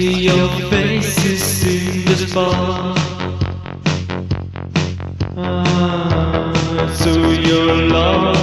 see your faces in this bar. So you're lost.